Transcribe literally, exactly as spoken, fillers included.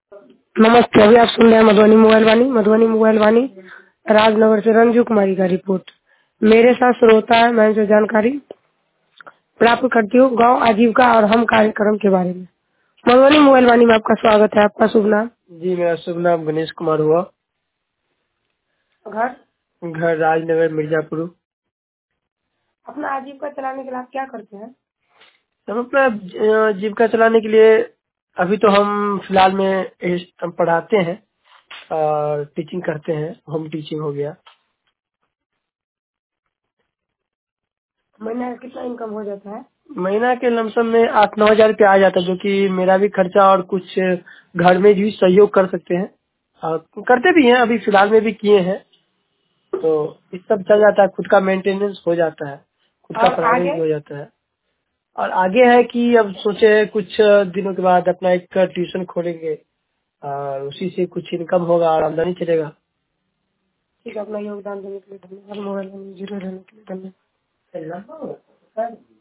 नमस्ते। अभी आप सुन रहे हैं मधुबनी मोबाइल वाणी। मधुबनी मोबाइल वाणी राजनगर से रंजू कुमारी का रिपोर्ट। मेरे साथ श्रोता है, मैं जो जानकारी प्राप्त करती हूँ गांव आजीविका और हम कार्यक्रम के बारे में। मधुबनी मोबाइल वाणी में आपका स्वागत है। आपका शुभ नाम? जी, मेरा शुभ नाम गणेश कुमार हुआ। घर? घर राजनगर मिर्जापुर। अपना आजीविका चलाने के लिए आप क्या करते हैं? हम अपना अ, जीविका चलाने के लिए अभी तो हम फिलहाल में इस- हम पढ़ाते हैं और टीचिंग करते हैं। होम टीचिंग हो गया। महीना का कितना इनकम हो जाता है? महीना के लमसम में आठ नौ हजार रुपया आ जाता है, जो कि मेरा भी खर्चा और कुछ घर में भी सहयोग कर सकते हैं और करते भी हैं। अभी फिलहाल में भी किए हैं, तो इस सब चल जाता है। खुद का मेंटेनेंस हो जाता है, खुद का और पढ़ाने भी आगे? हो जाता है। और आगे है कि अब सोचे कुछ दिनों के बाद अपना एक ट्यूशन खोलेंगे और उसी से कुछ इनकम होगा और आमदनी चलेगा। ठीक है, अपना योगदान देने के लिए धन्यवाद। मोबाइल में जीरो रहने के लिए धन्यवाद।